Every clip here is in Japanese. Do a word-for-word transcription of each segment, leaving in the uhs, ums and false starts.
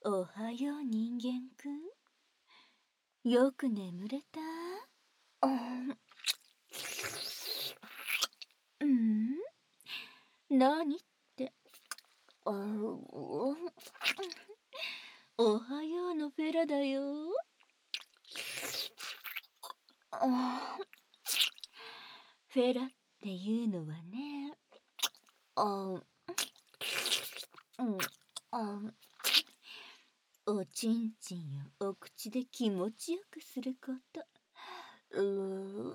おはよう人間くん。よく眠れた？うん？何って。おはようのフェラだよ。フェラっていうのはね、あうんあおちんちんをお口で気持ちよくすること。うー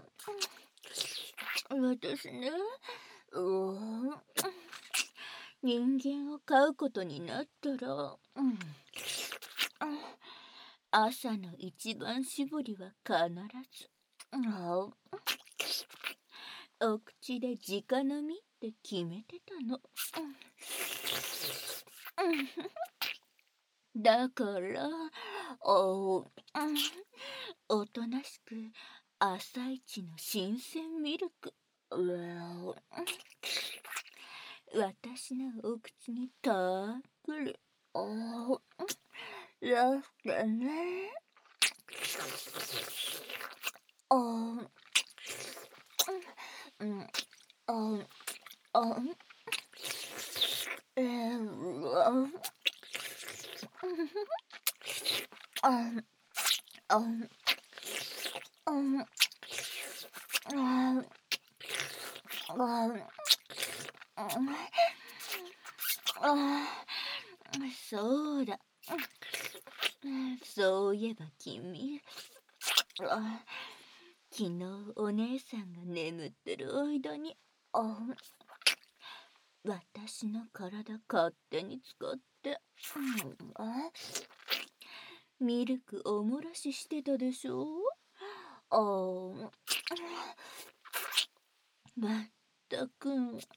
私ね、うー人間を飼うことになったら、うん、朝の一番搾りは必ず、あお口で直飲みって決めてたの。だから、おおとなしく朝一の新鮮ミルク、私のお口にたっぷり、お出してね。おうん、うん、おおえー、ああああそうだ。そういえば君、あ昨日お姉さんが眠ってる間に、あ私の体勝手に使って、あミルクおもらししてたでしょ。あまったく、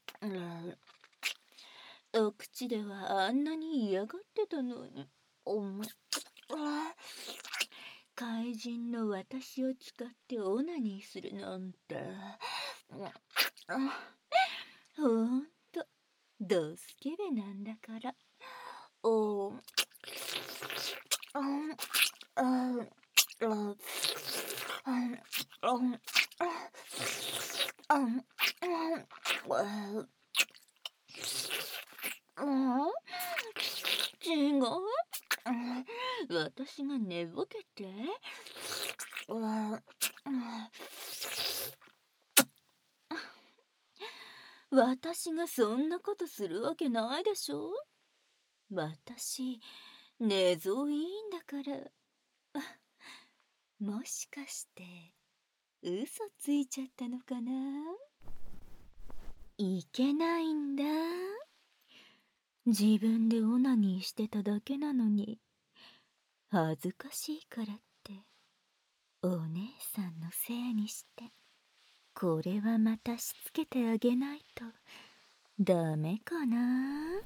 お口ではあんなに嫌がってたのに。怪人の私を使ってオナニーするなんて。ほんと、ドスケベなんだから。おあああ違う。私が寝ぼけて。私がそんなことするわけないでしょ。私、寝相いいんだから。もしかして、嘘ついちゃったのかな？いけないんだ。自分でオナニーしてただけなのに、恥ずかしいからって、お姉さんのせいにして、これはまたしつけてあげないと、ダメかな？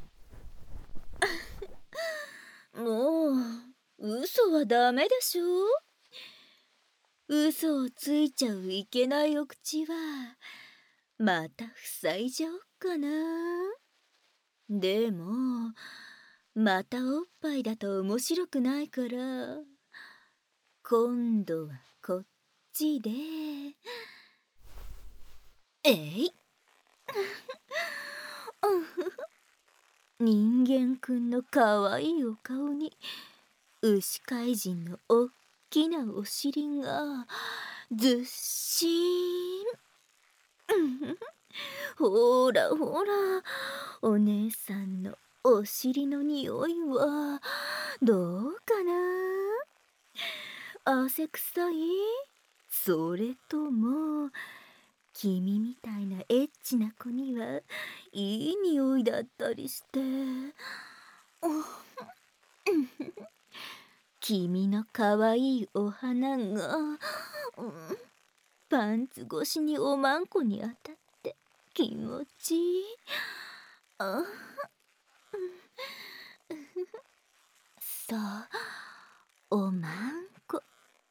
もう、嘘はダメでしょ？嘘をついちゃういけないお口は、また塞いじゃおっかな。でも、またおっぱいだと面白くないから、今度はこっちで、えい人間くんのかわいいお顔に、牛怪人のおっきなお尻が、ずっしーん。ほらほら、お姉さんのお尻の匂いはどうかな？汗臭い？それとも君みたいなエッチな子にはいい匂いだったりして。君のかわいいお花が、うん、パンツ越しにおまんこに当たって気持ちいい。あそう、おまんこ。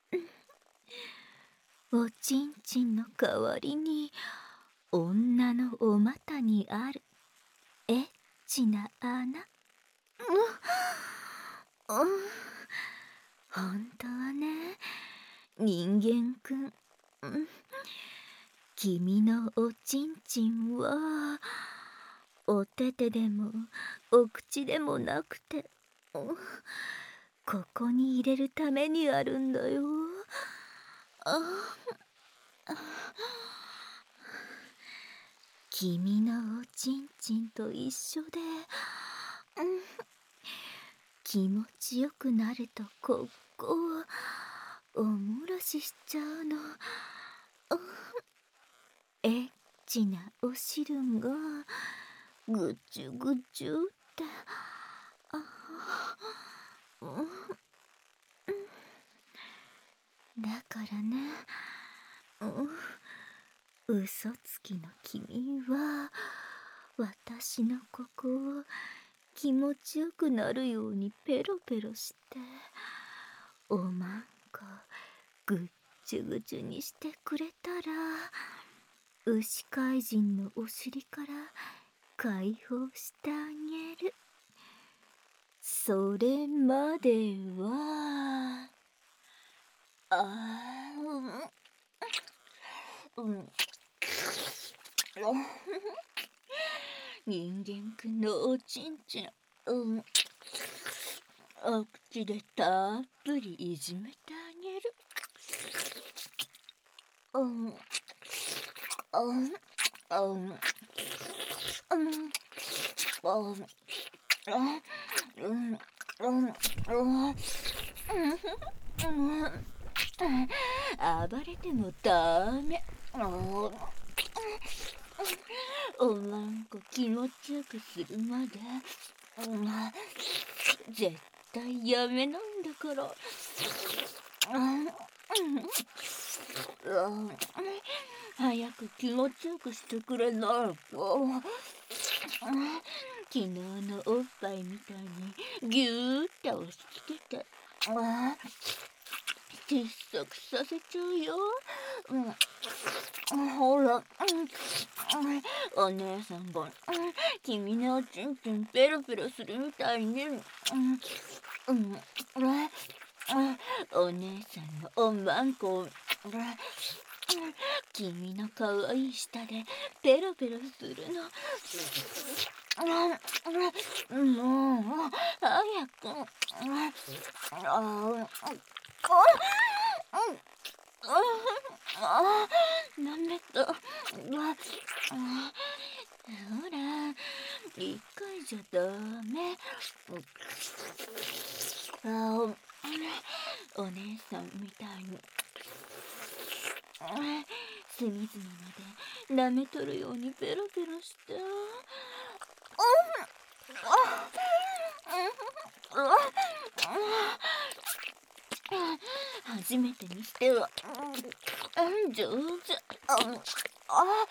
おちんちんの代わりに女のお股にあるエッチな穴。 うん、本当はね、人間くん、うん、君のおちんちんはお手手でもお口でもなくて、うん、ここに入れるためにあるんだよ。ああ、君のおちんちんと一緒で、うん、気持ちよくなるとここおもらししちゃうの。エッチなお汁がぐちゅぐちゅって、あ、うん、だからね、うん、嘘つきの君は私のここを気持ちよくなるようにペロペロしておまんこぐっちゅぐちゅにしてくれたら、牛怪人のお尻から解放してあげる。それまでは、あー、うん、うん、人間くんのおちんちん、うん、お口でたっぷりいじめてあげる。うん、うん、うん、うん、うん、うん、うん、暴れてもダメ。おまんこ気持ちよくするまで、絶対やめなんだから。早く気持ちよくしてくれないと。昨日のおっぱいみたいにぎゅーって押し付けて窒息させちゃうよ。うん、ほら、うん、お姉さんが、うん、君のおちんちんペロペロするみたいに、うん、うん、お姉さんのおまんこを、君のかわいい舌でペロペロするの。もう早く。ああ、なめた。ほら、一回じゃダメ。あ、お姉さんみたいに隅々まで舐めとるようにペロペロして。初めてにしては上手。あ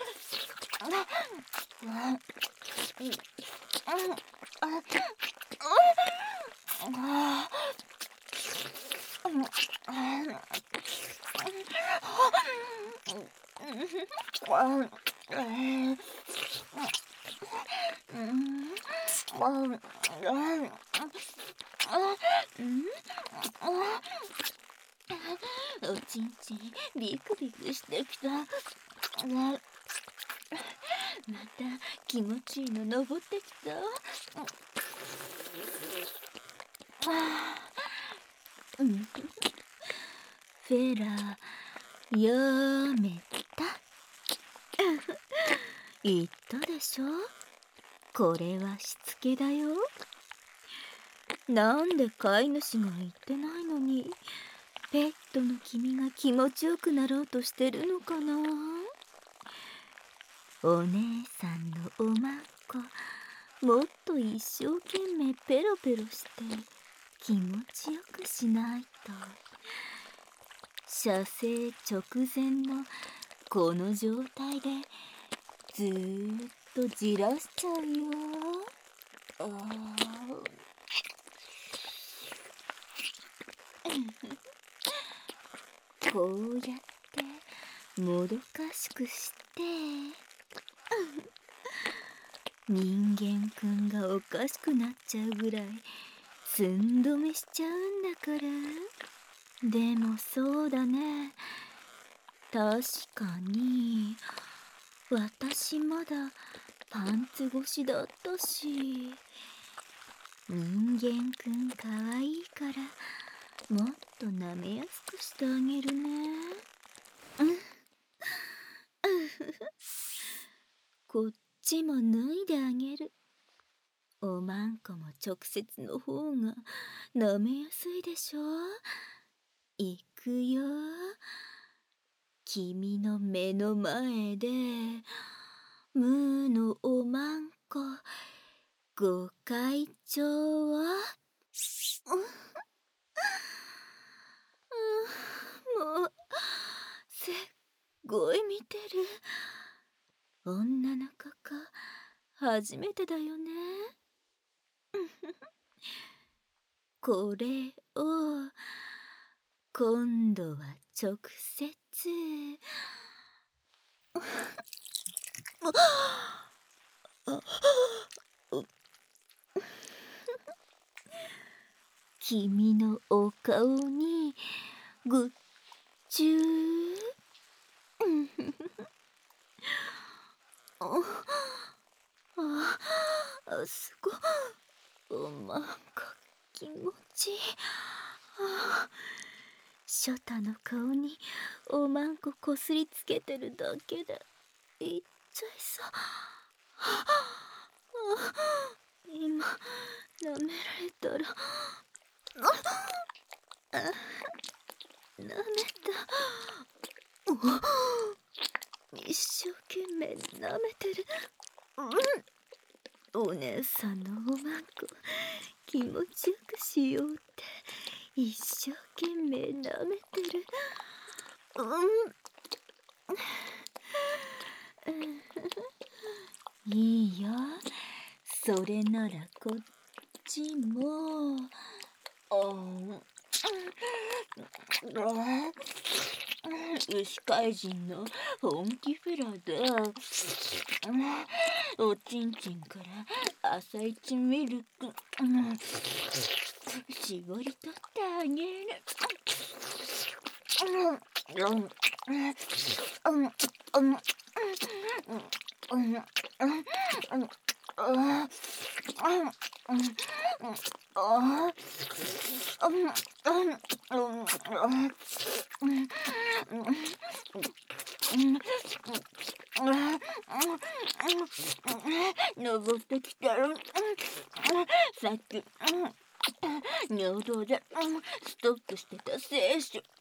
おちんちんビクビクしてきた。また気持ちいいの登ってきた。フェラやめた。言ったでしょ、これはしつけだよ。なんで飼い主が言ってないのにペットの君が気持ちよくなろうとしてるのかな。お姉さんのおまんこ、もっと一生懸命ペロペロして気持ちよくしないと。射精直前のこの状態でずーっとじらしちゃうよ。あこうやってもどかしくして人間くんがおかしくなっちゃうぐらい寸止めしちゃうんだから。でもそうだね、確かに私まだパンツ越しだったし、人間くんかわいいからもっと舐めやすくしてあげるね。こっちも脱いであげる。おまんこも直接の方が舐めやすいでしょ。いくよ。君の目の前でムーのおまんこご会長はもうすっごい見てる。女の子か初めてだよね。これを今度は直接君のお顔にぐっちゅー。ああ、すごい。おまんこ気持ちいい。ああ、ショタの顔におまんここすりつけてるだけでいっちゃいそう。ああ、今舐められたらああ、舐めた。一生懸命舐めてる。うん、お姉さんのおまんこ気持ちよくしようって一生懸命舐めてる。うん、いいよ。それならこっちも。牛怪人の本気フラでおちんちんから朝一ミルク絞り取ってあげる。登ってきたらさっき尿道でストックしてた精子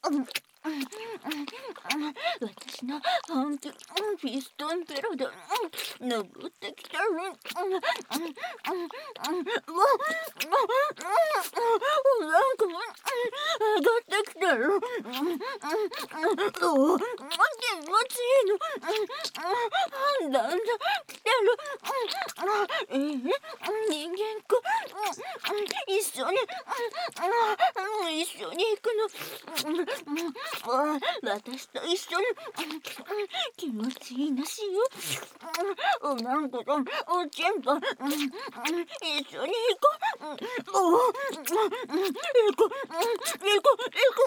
私の本気ピストンペロで登ってきたらなんか上がってきたらお気持ちいいの。だんだん来てる。えー、人間く一緒に一緒に行くの。私と一緒に気持ちいいなしよ。おまんことおちんぽ一緒に行こう。行こう行こう行こ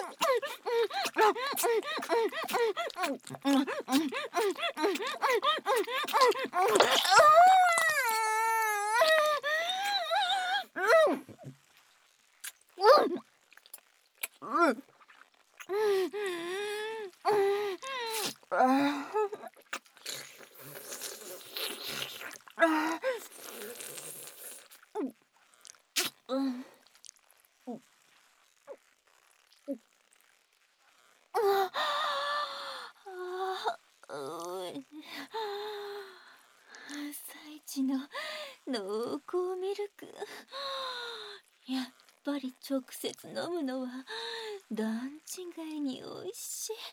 朝一の濃厚ミルク。やっぱり直接飲むのは段違いにおいしい。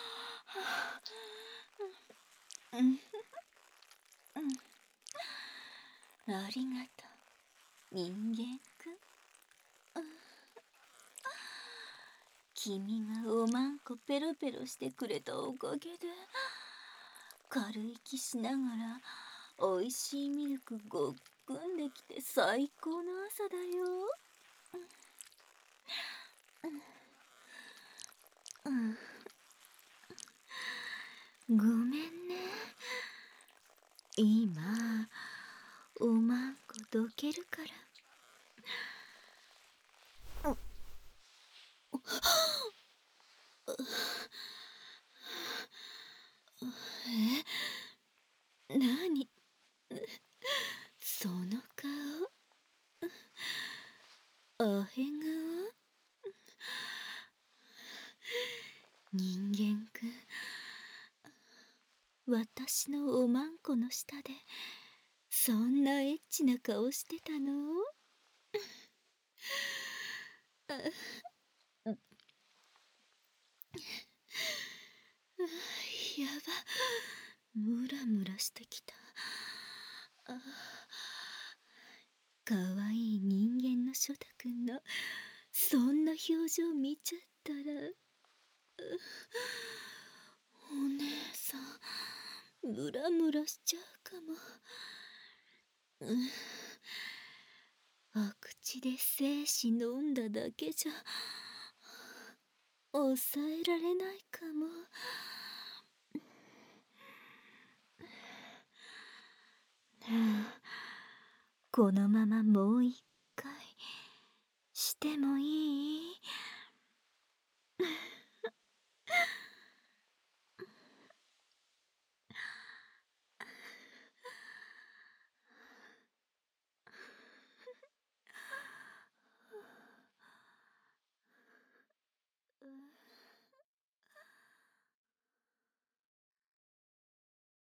うん、ありがとう人間くん。君がおまんこペロペロしてくれたおかげで軽い気しながらおいしいミルクごっくんできて最高の朝だよ。 うん、ごめんね。今おまんこどけるから。え、なにその顔。アヘ顔。人間くん、私のおまんこの下でそんなエッチな顔してたの？あ、やば、ムラムラしてきた。あ、かわいい人間のショタくんのそんな表情見ちゃったら、お姉さんムラムラしちゃうかも。うん、お口で精子飲んだだけじゃ抑えられないかも。このままもう一回してもいい？